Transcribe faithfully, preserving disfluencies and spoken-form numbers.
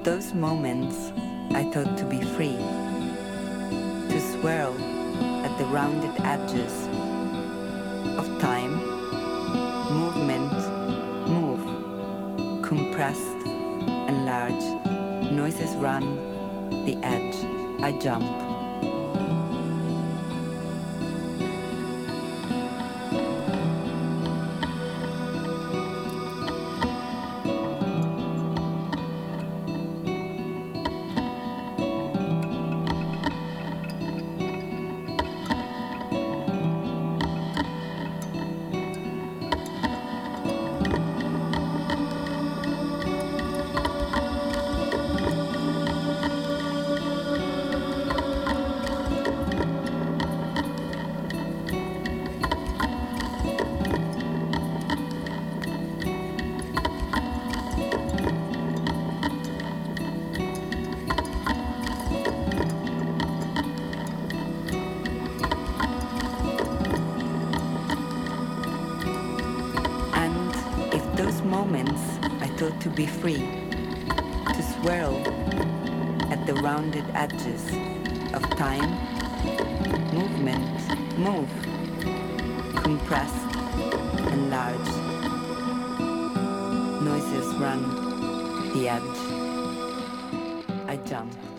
those moments I thought to be free, to swirl at the rounded edges of time, movement, move, compressed, enlarge, noises run, the edge, I jump. Those moments I thought to be free, to swirl at the rounded edges of time, movement, move, compressed, enlarge, noises run, the edge, I jump.